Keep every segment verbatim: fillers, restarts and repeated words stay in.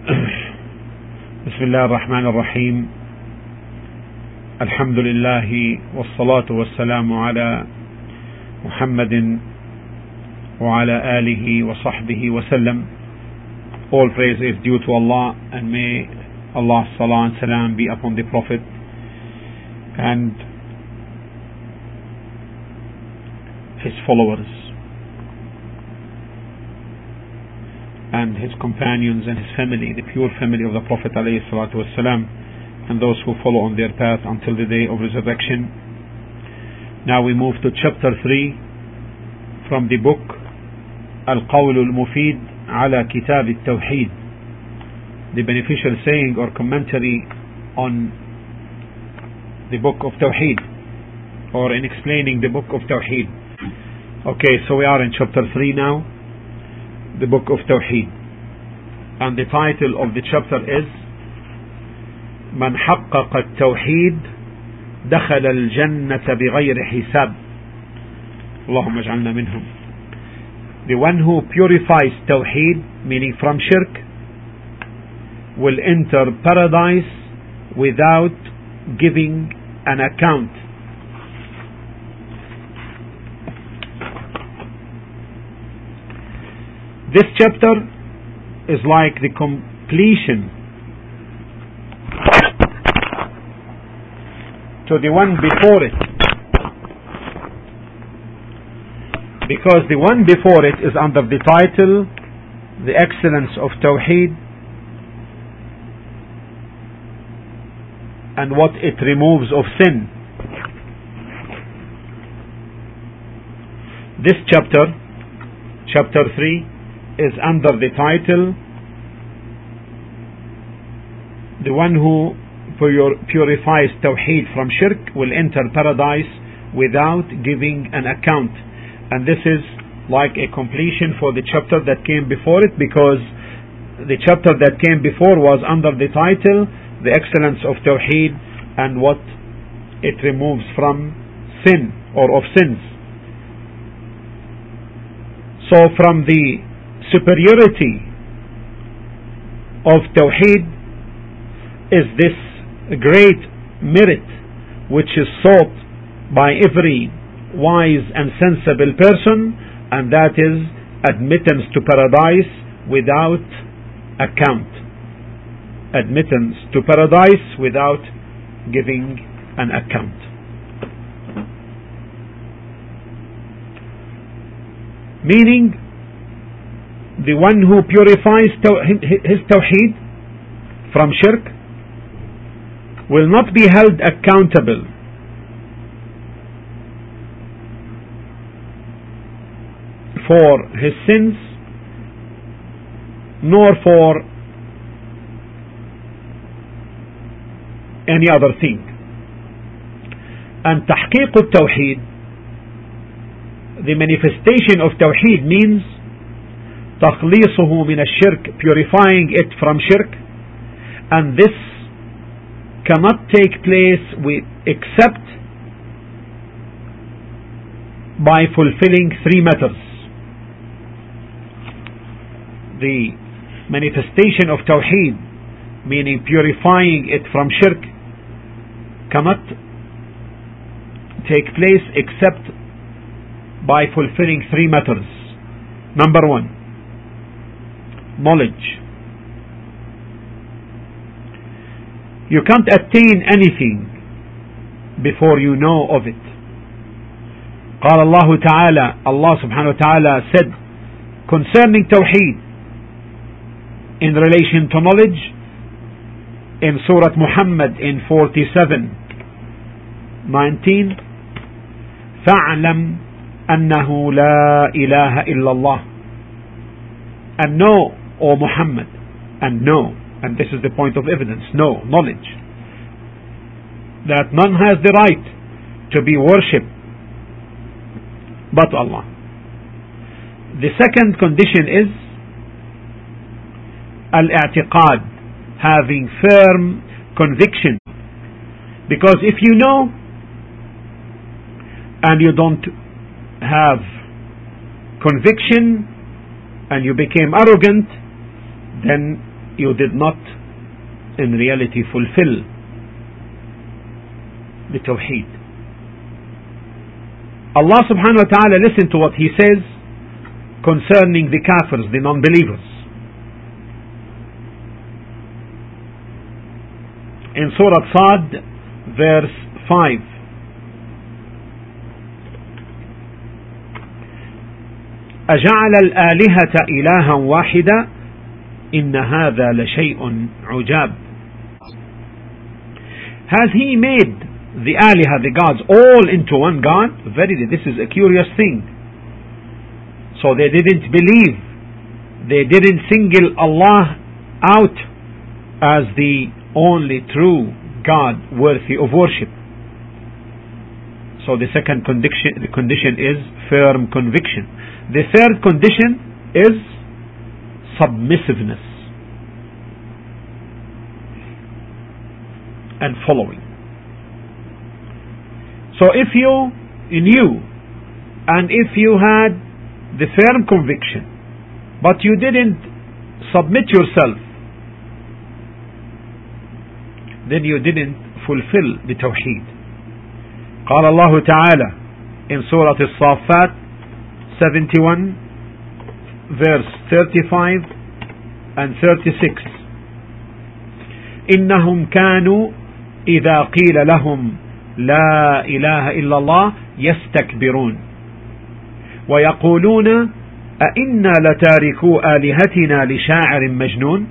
بسم الله الرحمن الرحيم. الحمد لله والصلاة والسلام على محمد وعلى آله وصحبه وسلم. All praise is due to Allah, and may Allah's salah and salam be upon the Prophet and his followers and his companions and his family, the pure family of the Prophet alayhi salatu wassalam, and those who follow on their path until the day of resurrection. Now we move to chapter three from the book Al-Qawl al-Mufid ala Kitab al-Tawheed, the beneficial saying or commentary on the book of Tawheed, or in explaining the book of Tawheed. Okay, so we are in chapter three now, the book of Tawheed, and the title of the chapter is من حقق التوحيد دخل الجنة بغير حساب. اللهم اجعلنا منهم. The one who purifies Tawheed, meaning from shirk, will enter paradise without giving an account. This chapter is like the completion to the one before it, because the one before it is under the title The Excellence of Tawheed and what it removes of sin. This chapter, chapter three, is under the title The one who purifies Tawheed from shirk will enter paradise without giving an account. And this is like a completion for the chapter that came before it, because the chapter that came before was under the title The Excellence of Tawheed and what it removes from sin or of sins. So from the superiority of Tawheed is this great merit which is sought by every wise and sensible person, and that is admittance to paradise without account. Admittance to paradise without giving an account. Meaning, the one who purifies his Tawheed from shirk will not be held accountable for his sins, nor for any other thing. And tahqiq al-Tawheed, the manifestation of Tawheed, means تخليصه من الشرك, purifying it from shirk, and this cannot take place with, except by fulfilling three matters. The manifestation of Tawheed, meaning purifying it from shirk, cannot take place except by fulfilling three matters. Number one, knowledge. You can't attain anything before you know of it. قال الله تعالى, Allah subhanahu wa ta'ala said concerning Tawheed in relation to knowledge in Surah Muhammad in forty-seven nineteen, فَاعْلَمْ أَنَّهُ لَا إِلَهَ إِلَّا اللَّهِ. And know, O Muhammad, and know, and this is the point of evidence, know, knowledge, that none has the right to be worshipped but Allah. The second condition is al-i'tiqad, having firm conviction, because if you know and you don't have conviction and you became arrogant, then you did not in reality fulfill the Tawheed. Allah subhanahu wa ta'ala, listen to what He says concerning the kafirs, the non-believers. In Surah Sad, verse five. أجعل الآلهة إلها واحدا إن هذا لشيء عجاب. Has He made the aliha, the gods, all into one God? Verily, this is a curious thing. So they didn't believe, they didn't single Allah out as the only true God worthy of worship. So the second condition, the condition is firm conviction. The third condition is submissiveness and following. So if you knew and if you had the firm conviction but you didn't submit yourself, then you didn't fulfill the Tawheed. قال الله تعالى in Surah Al-Saffat seventy-one verse thirty-five and thirty-six. إنهم كانوا إذا قيل لهم لا إله إلا الله يستكبرون ويقولون أئنا لتاركو آلهتنا لشاعر مجنون.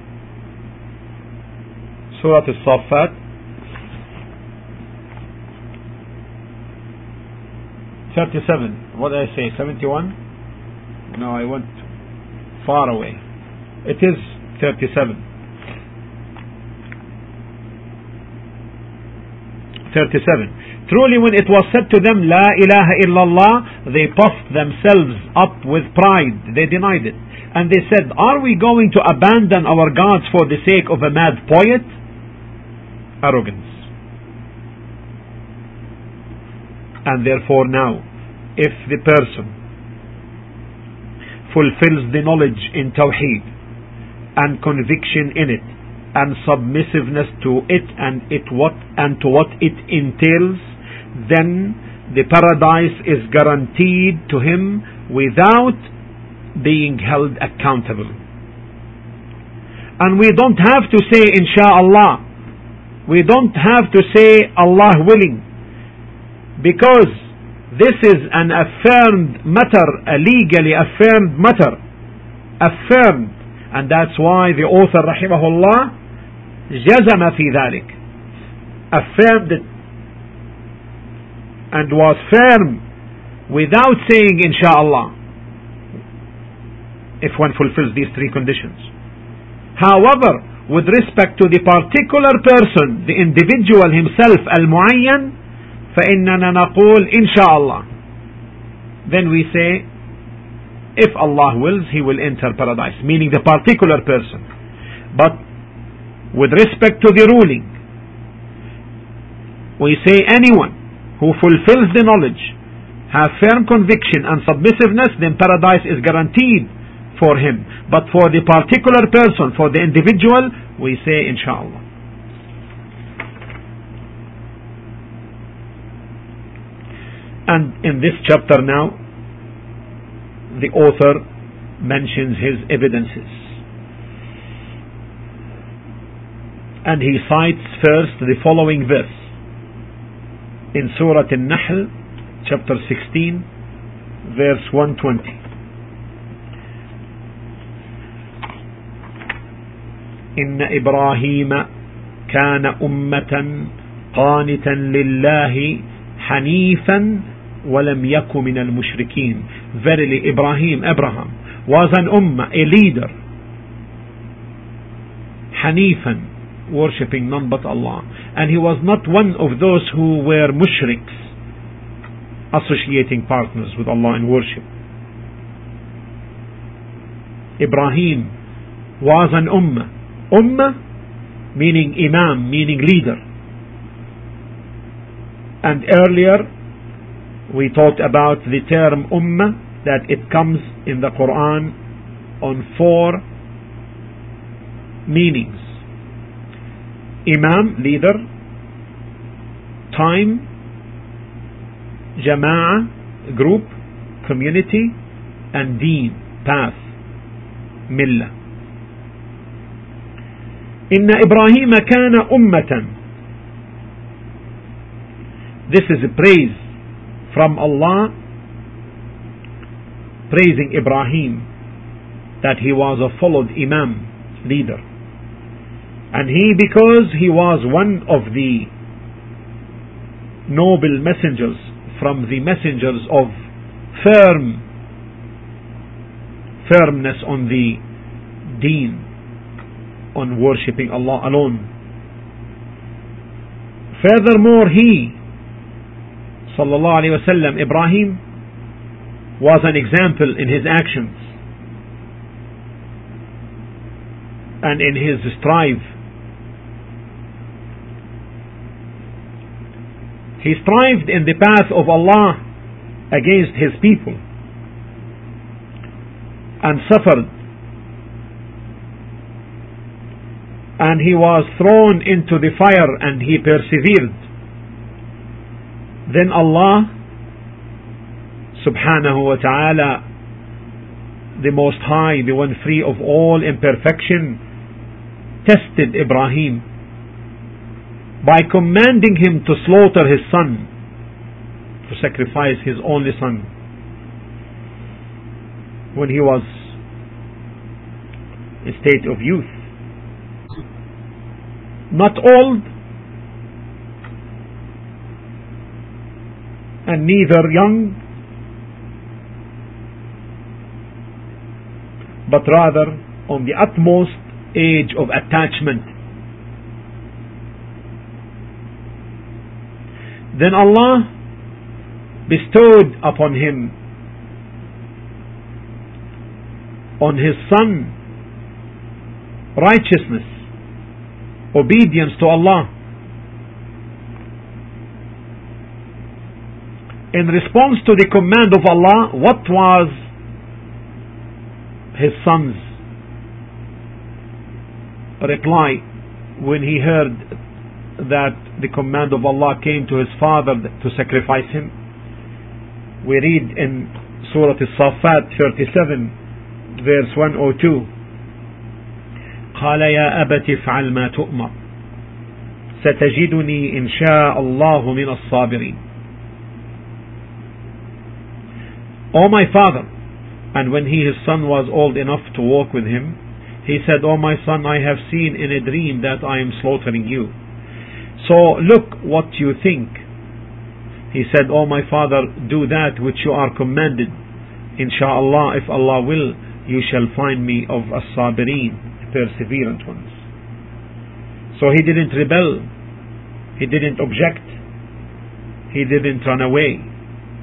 Surah Al-Saffat thirty-seven. What did I say? seventy-one? No, I went far away. It is thirty-seven. thirty-seven. Truly when it was said to them, La ilaha illallah, they puffed themselves up with pride. They denied it. And they said, are we going to abandon our gods for the sake of a mad poet? Arrogance. And therefore now, if the person fulfills the knowledge in Tawheed and conviction in it and submissiveness to it and it what and to what it entails, then the paradise is guaranteed to him without being held accountable. And we don't have to say Insha'Allah. We don't have to say Allah willing, because this is an affirmed matter, a legally affirmed matter, affirmed, and that's why the author rahimahullah جزم في ذلك, affirmed it and was firm without saying Insha'Allah if one fulfills these three conditions. However, with respect to the particular person, the individual himself, al-mu'ayyan, فإننا نقول Insha'Allah. Then we say, if Allah wills, he will enter paradise, meaning the particular person. But with respect to the ruling, we say anyone who fulfills the knowledge, have firm conviction and submissiveness, then paradise is guaranteed for him. But for the particular person, for the individual, we say Insha'Allah. And in this chapter now, the author mentions his evidences. And he cites first the following verse in Surah An-Nahl, chapter sixteen, verse one twenty. إن إبراهيم كان أمة قانتا لله حنيفا ولم يك من المشركين. Verily Ibrahim, Abraham, was an ummah, a leader, Hanifan, worshipping none but Allah, and he was not one of those who were mushriks, associating partners with Allah in worship. Ibrahim was an ummah. Ummah meaning imam, meaning leader. And earlier we talked about the term ummah, that it comes in the Quran on four meanings: Imam, leader; time, Jama'ah, group, community; and Deen, path, Millah. Inna Ibrahim kana ummatan. This is a praise from Allah, praising Ibrahim, that he was a followed Imam, leader. And he, because he was one of the noble messengers from the messengers of firm firmness on the Deen, on worshipping Allah alone. Furthermore, he, sallallahu alaihi wasallam, Ibrahim, was an example in his actions and in his strive. He strived in the path of Allah against his people and suffered, and he was thrown into the fire and he persevered. Then Allah subhanahu wa ta'ala, the Most High, the one free of all imperfection, tested Ibrahim by commanding him to slaughter his son, to sacrifice his only son, when he was in state of youth, not old and neither young, but rather on the utmost age of attachment. Then Allah bestowed upon him, on his son, righteousness, obedience to Allah. In response to the command of Allah, what was his son's reply when he heard that the command of Allah came to his father to sacrifice him? We read in Surah As-Saffat thirty-seven, verse one oh two, قال يا أبت افعل ما تؤمر ستجدني إن شاء الله من الصابرين. O my father. And when he, his son, was old enough to walk with him, he said, O my son, I have seen in a dream that I am slaughtering you. So look what you think. He said, O my father, do that which you are commanded. Insha'Allah, if Allah will, you shall find me of as-sabirin, perseverant ones. So he didn't rebel, he didn't object, he didn't run away.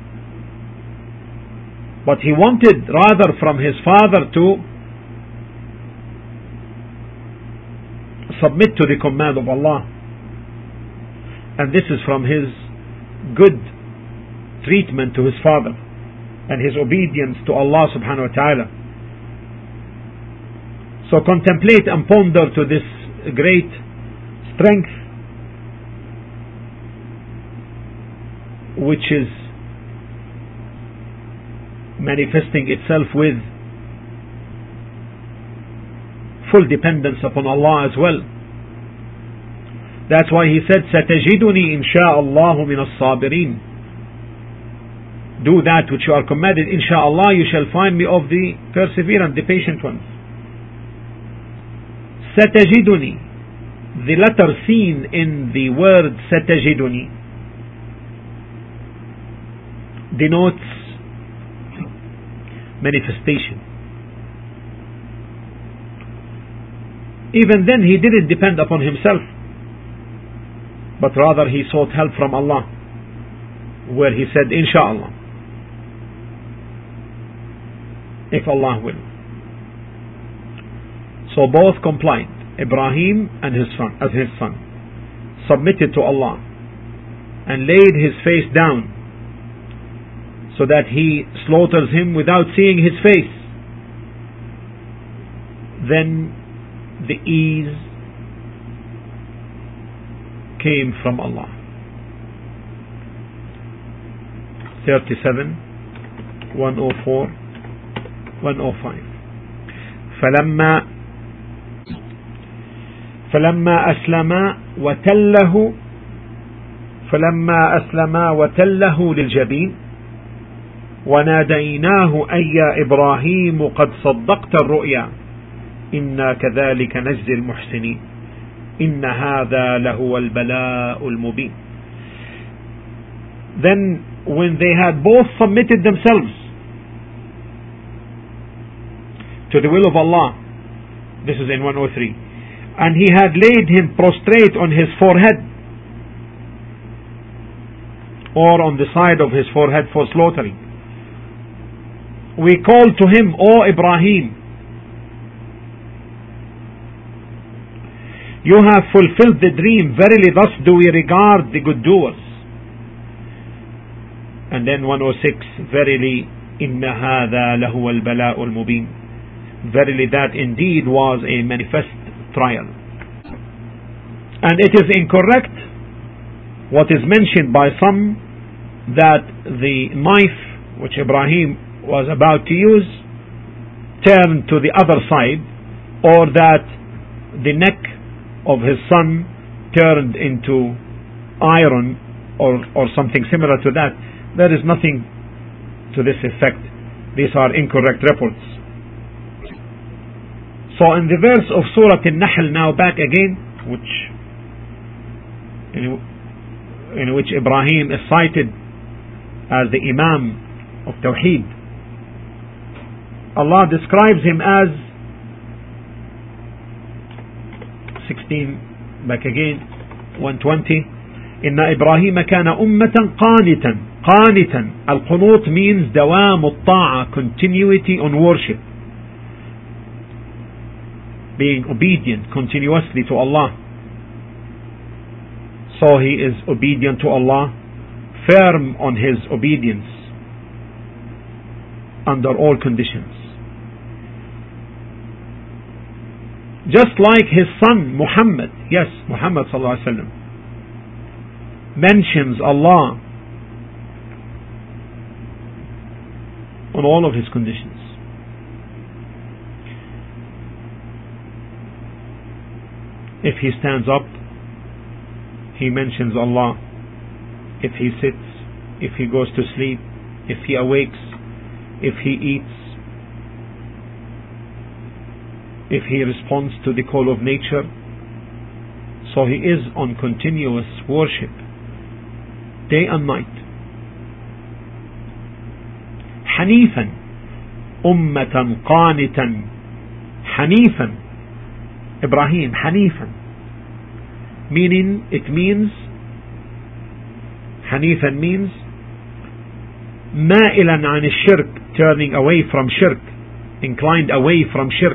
But he wanted rather from his father to submit to the command of Allah. And this is from his good treatment to his father and his obedience to Allah subhanahu wa ta'ala. So contemplate and ponder to this great strength which is manifesting itself with full dependence upon Allah as well. That's why he said, سَتَجِدُنِي إِنْ شَاءَ اللَّهُ مِنَ الصَّابِرِينَ. Do that which you are commanded, insha'Allah you shall find me of the perseverant, the patient ones. سَتَجِدُنِي, the letter seen in the word سَتَجِدُنِي denotes manifestation. Even then he didn't depend upon himself, but rather he sought help from Allah, where he said insha'Allah, if Allah will. So both complied, Ibrahim and his son, as his son, submitted to Allah and laid his face down so that he slaughters him without seeing his face. Then the ease came from Allah. thirty-seven, one oh four, one oh five. فلما فلما أسلما وتله فلما أسلما وتله للجبين وناديناه أي يا إبراهيم قد صدقت الرؤيا إنا كذلك نجزي المحسنين إن هذا لهو البلاء المبين. Then when they had both submitted themselves to the will of Allah, this is in one oh three, and he had laid him prostrate on his forehead or on the side of his forehead for slaughtering, we called to him, O Ibrahim, you have fulfilled the dream, verily thus do we regard the good doers. And then one oh six, verily inna hadha lahu al-bala'u al-mubin, verily that indeed was a manifest trial. And it is incorrect what is mentioned by some, that the knife which Ibrahim was about to use turned to the other side, or that the neck of his son turned into iron, or, or something similar to that. There is nothing to this effect. These are incorrect reports. So in the verse of Surah An-Nahl, now back again, which in, in which Ibrahim is cited as the Imam of Tawheed, Allah describes him as sixteen, back again, one twenty, Inna Ibrahim kana ummatan qanitan. Qanitan, al-qunut means dawam al-ta'a, continuity on worship, being obedient continuously to Allah. So he is obedient to Allah, firm on his obedience under all conditions. Just like his son Muhammad, yes, Muhammad sallallahu alaihi wasallam mentions Allah on all of his conditions. If he stands up, he mentions Allah. If he sits, if he goes to sleep, if he awakes, if he eats, if he responds to the call of nature. So he is on continuous worship, day and night. Hanifan, ummatan qanitan. Hanifan, Ibrahim, Hanifan, meaning, it means, Hanifan means ma'ilan an shirk, turning away from shirk, inclined away from shirk,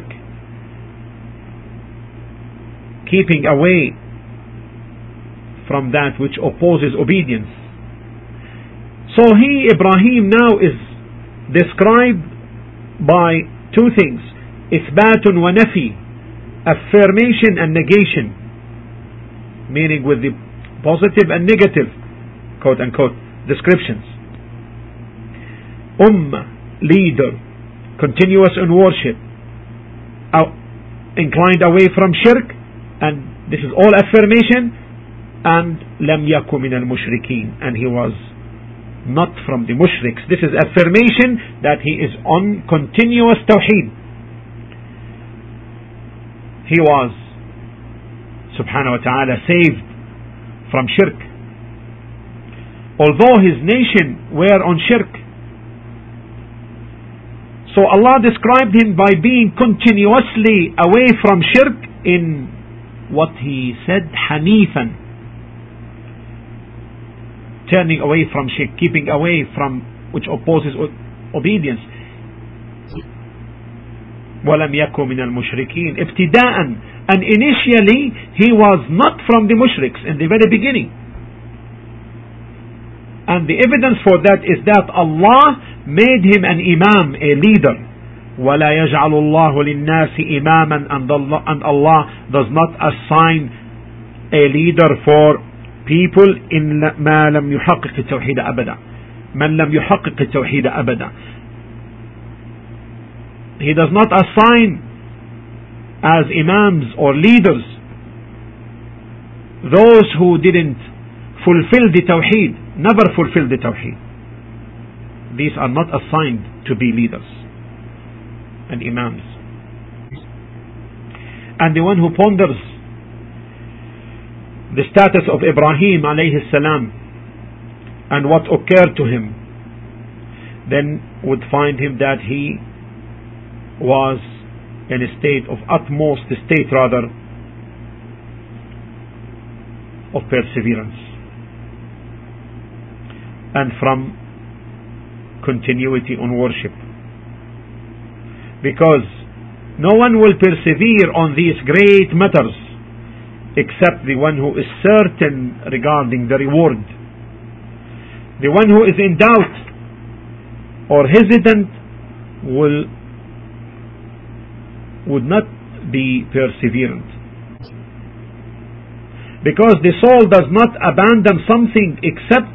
keeping away from that which opposes obedience. So he, Ibrahim, now is described by two things: ithbatun wa nafi, affirmation and negation, meaning with the positive and negative, quote unquote, descriptions. Ummah, leader, continuous in worship, out, inclined away from shirk, and this is all affirmation. And lam yaku min al-mushrikeen, and he was not from the mushriks. This is affirmation that he is on continuous tawheed. He was, subhanahu wa ta'ala, saved from shirk, although his nation were on shirk. So Allah described him by being continuously away from shirk in what he said, Hanifan, turning away from shirk, keeping away from which opposes obedience. وَلَمْ يَكُ مِنَ الْمُشْرِكِينَ ابتداءً, and initially he was not from the mushriks in the very beginning. And the evidence for that is that Allah made him an imam, a leader, وَلَا يَجْعَلُ اللَّهُ لِلنَّاسِ إِمَامًا, and Allah, and Allah does not assign a leader for people in ما لم يحقق التوحيد أبدا. من لم يحقق التوحيد أبدا. He does not assign as imams or leaders those who didn't fulfill the tawheed, never fulfill the tawheed. These are not assigned to be leaders and imams. And the one who ponders the status of Ibrahim alayhi salam and what occurred to him, then would find him that he was in a state of utmost state rather of perseverance and from continuity on worship, because no one will persevere on these great matters except the one who is certain regarding the reward. The one who is in doubt or hesitant will would not be perseverant, because the soul does not abandon something except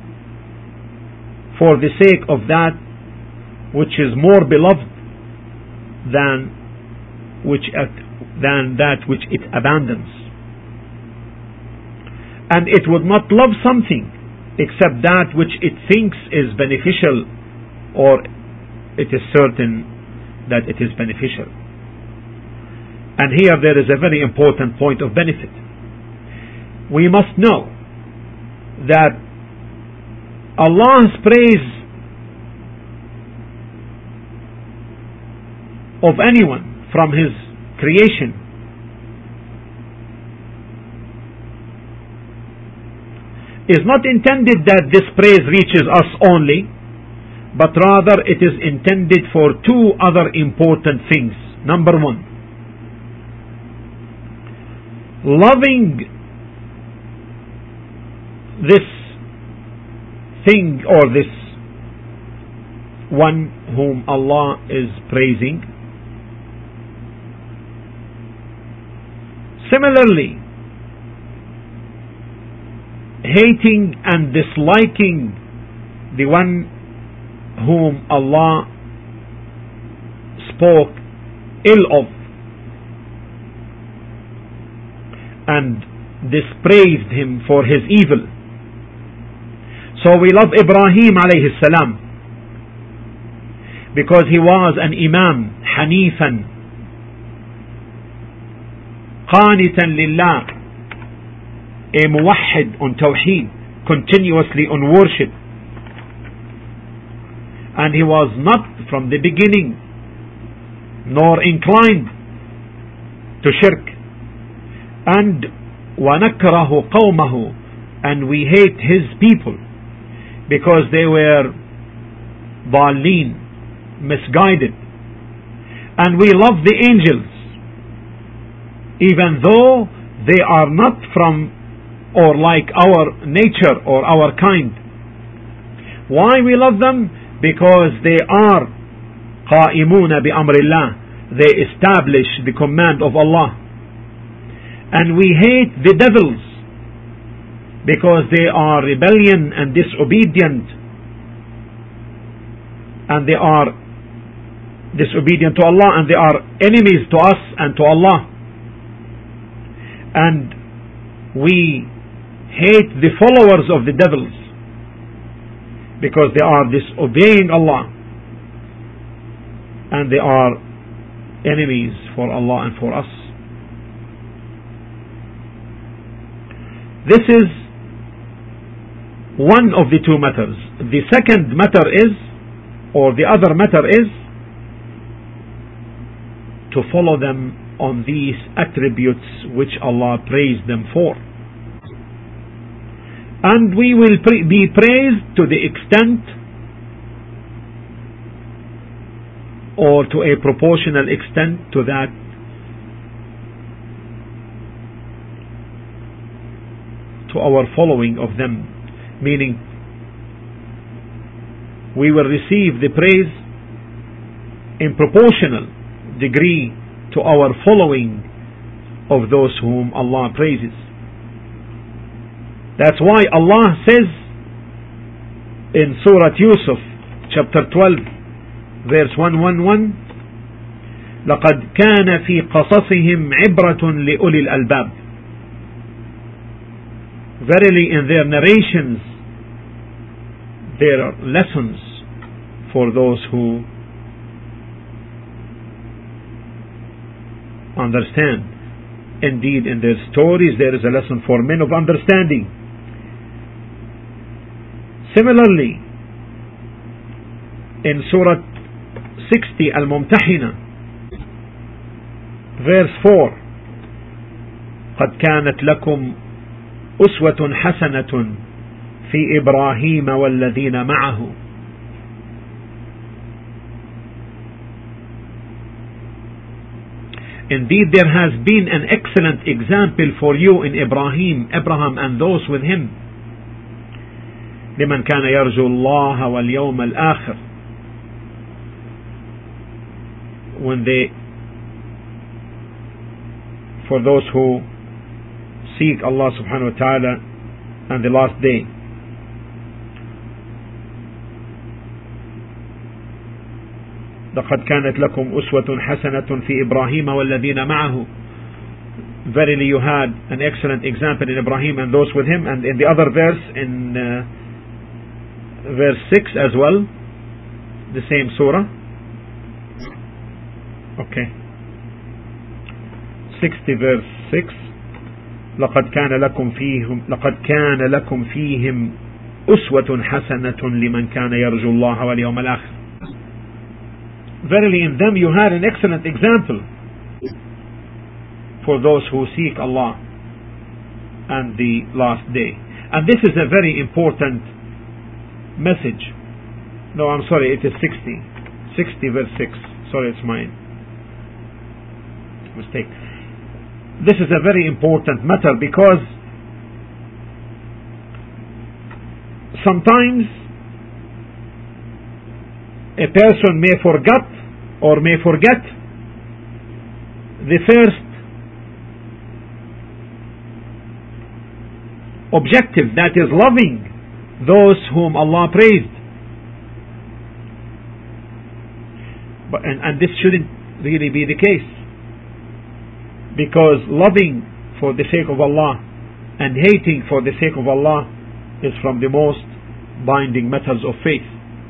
for the sake of that which is more beloved than which than that which it abandons, and it would not love something except that which it thinks is beneficial, or it is certain that it is beneficial. And here there is a very important point of benefit. We must know that Allah's praise of anyone from His creation is not intended that this praise reaches us only, but rather it is intended for two other important things. Number one, loving this thing or this one whom Allah is praising. Similarly, hating and disliking the one whom Allah spoke ill of and dispraised him for his evil. So we love Ibrahim alayhi salam because he was an imam, hanifan, qanitan lillah, a muwahhid on tawheed, continuously on worship, and he was not from the beginning nor inclined to shirk. And وَنَكْرَهُ قَوْمَهُ, and we hate his people because they were ضالين, misguided. And we love the angels even though they are not from or like our nature or our kind. Why we love them? Because they are قائمون بأمر الله, they establish the command of Allah. And we hate the devils because they are rebellion and disobedient, and they are disobedient to Allah, and they are enemies to us and to Allah. And we hate the followers of the devils because they are disobeying Allah, and they are enemies for Allah and for us. This is one of the two matters. The second matter is, or the other matter is, to follow them on these attributes which Allah praised them for. And we will pre- be praised to the extent or to a proportional extent to that to our following of them, meaning we will receive the praise in proportional degree to our following of those whom Allah praises. That's why Allah says in Surah Yusuf, chapter twelve, verse one eleven, لَقَدْ كَانَ فِي قَصَصِهِمْ عِبْرَةٌ لِأُولِي الْأَلْبَابِ. Verily in their narrations there are lessons for those who understand. Indeed, in their stories there is a lesson for men of understanding. Similarly, in Surah sixty, Al-Mumtahina, verse four, قد كانت لكم أسوة حسنة في إبراهيم والذين معه. Indeed, there has been an excellent example for you in Ibrahim, Abraham and those with him. لمن كان يرجو الله واليوم الآخر. When they, for those who seek Allah subhanahu wa ta'ala and the last day. لقد كانت لكم أسوة حسنة في إبراهيم والذين معه. Verily you had an excellent example in Ibrahim and those with him. And in the other verse, in uh, verse six as well, the same surah. Okay, sixty verse six. لقد كان لكم فيهم لقد كان لكم فيهم أسوة حسنة لمن كان يرجو الله واليوم الآخر. Verily in them you had an excellent example for those who seek Allah and the last day. And this is a very important message. No, I'm sorry, it is sixty. sixty verse six. Sorry, it's my mistake. This is a very important matter because sometimes a person may forget or may forget the first objective, that is loving those whom Allah praised. But, and, and this shouldn't really be the case, because loving for the sake of Allah and hating for the sake of Allah is from the most binding matters of faith.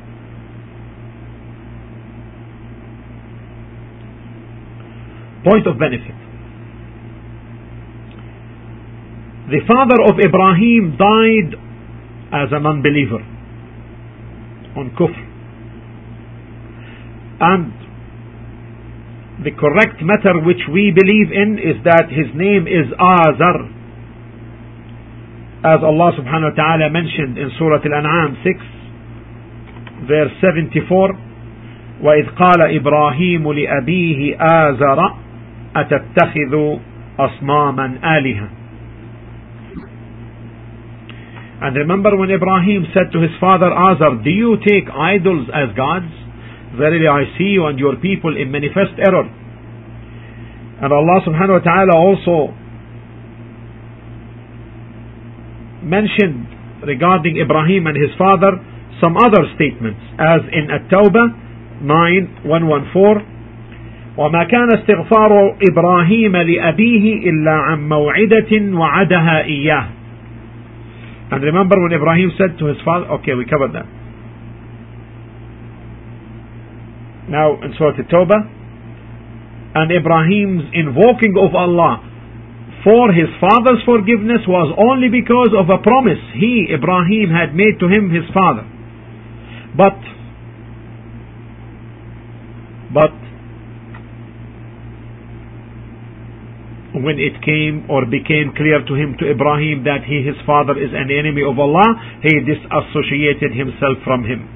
Point of benefit. The father of Ibrahim died as a non-believer on kufr, and the correct matter which we believe in is that his name is Azar, as Allah subhanahu wa ta'ala mentioned in Surah Al-An'am six verse seventy-four, وَإِذْ قَالَ إِبْرَاهِيمُ لِأَبِيهِ آزَرَ أَتَتَّخِذُ أَصْنَامًا آلِهَةً. And remember when Ibrahim said to his father Azar, do you take idols as gods? Verily I see you and your people in manifest error. And Allah subhanahu wa ta'ala also mentioned regarding Ibrahim and his father some other statements, as in At-Tawbah nine one fourteen, وَمَا كَانَ اسْتِغْفَارُ إِبْرَاهِيمَ لِأَبِيهِ إِلَّا عَنْ مَوْعِدَةٍ وَعَدَهَا إِيَّاهُ. And remember when Ibrahim said to his father, okay, we covered that. Now in Surah At-Tawbah, and Ibrahim's invoking of Allah for his father's forgiveness was only because of a promise he, Ibrahim, had made to him, his father. But, but, when it came or became clear to him, to Ibrahim, that he, his father, is an enemy of Allah, he disassociated himself from him.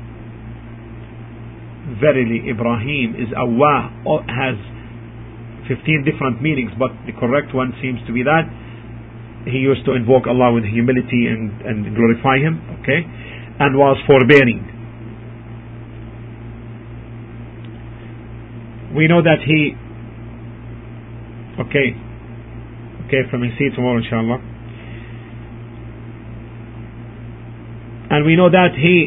Verily, Ibrahim is awwah, has fifteen different meanings, but the correct one seems to be that he used to invoke Allah with humility and, and glorify Him, okay, and was forbearing. we know that he okay okay from see you tomorrow inshallah. And we know that he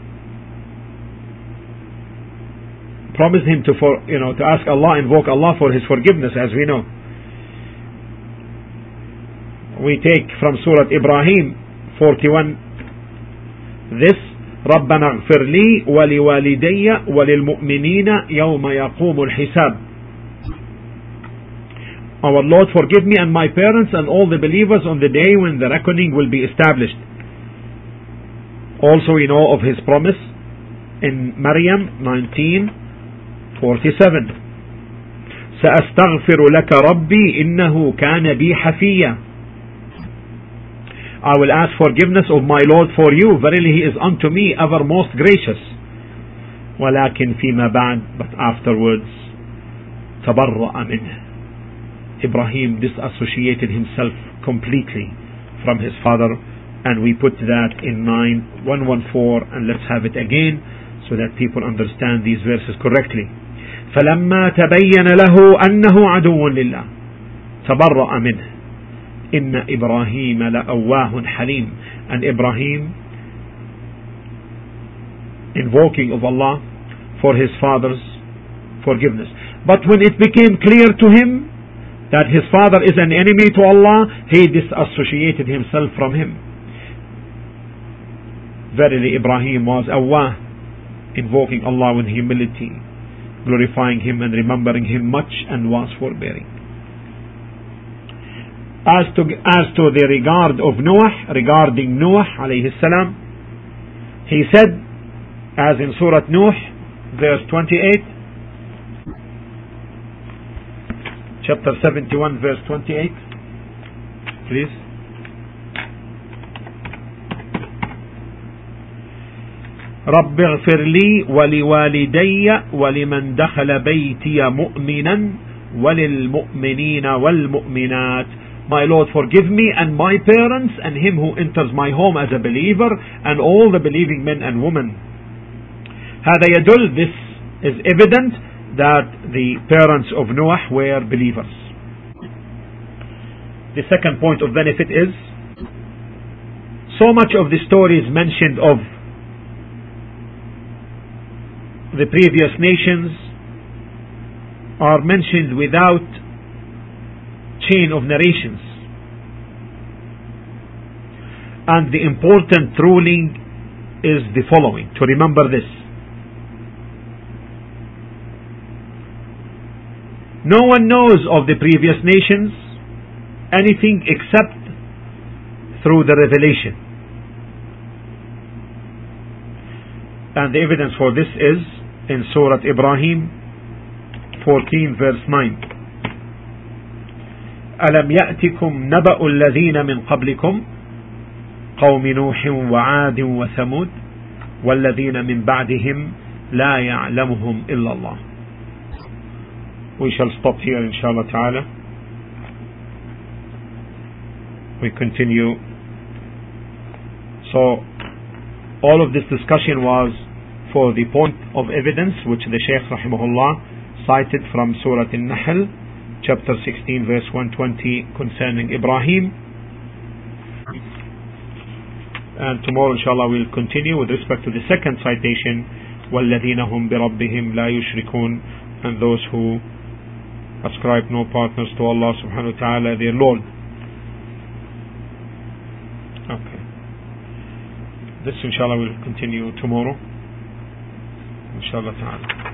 promised him to for you know to ask Allah, invoke Allah for his forgiveness, as we know. We take from Surah Ibrahim forty-one this, رَبَّنَا اغْفِرْ لِي وَلِوَالِدَيَّ وَلِلْمُؤْمِنِينَ يَوْمَ يَقُومُ الْحِسَابِ. Our Lord, forgive me and my parents and all the believers on the day when the reckoning will be established. Also we know of his promise in Maryam nineteen forty-seven. سأستغفر لك ربي إنه كان بي حفيا. I will ask forgiveness of my Lord for you, verily he is unto me ever most gracious. ولكن فيما بعد, but afterwards, تبرأ منه. Ibrahim disassociated himself completely from his father, and we put that in nine one one four, and let's have it again so that people understand these verses correctly. فلما تبين له أنه عدو لله تبرأ منه إن إبراهيم لأواه حليم. And Ibrahim, invoking of Allah for his father's forgiveness. But when it became clear to him that his father is an enemy to Allah, he disassociated himself from him. Verily Ibrahim was awah, invoking Allah with humility, glorifying him and remembering him much, and was forbearing. As to, as to the regard of Noah, regarding Noah alayhi salam, he said, as in Surah Nuh, verse twenty-eight, chapter seventy-one, verse twenty-eight, please. رب اغفر لي ولوالدي ولمن دخل بيتي مؤمنا وللمؤمنين والمؤمنات. My Lord, forgive me and my parents and him who enters my home as a believer and all the believing men and women. هذا يدل, this is evident that the parents of Noah were believers. The second point of benefit is, so much of the stories mentioned of the previous nations are mentioned without chain of narrations, and the important ruling is the following, to remember this: no one knows of the previous nations anything except through the revelation, and the evidence for this is in Surah Ibrahim fourteen verse nine. ألم يأتكم نبأ الذين من قبلكم قوم نوح وعاد وثمود والذين من بعدهم لا يعلمهم إلا الله. We shall stop here inshallah ta'ala. We continue. So all of this discussion was for the point of evidence which the Shaykh rahimahullah cited from Surah An-Nahl chapter sixteen verse one twenty concerning Ibrahim. And tomorrow inshallah we'll continue with respect to the second citation, وَالَّذِينَ هُمْ بِرَبِّهِمْ لَا يُشْرِكُونَ, and those who ascribe no partners to Allah subhanahu wa ta'ala their Lord. Okay. This inshallah will continue tomorrow inshallah ta'ala.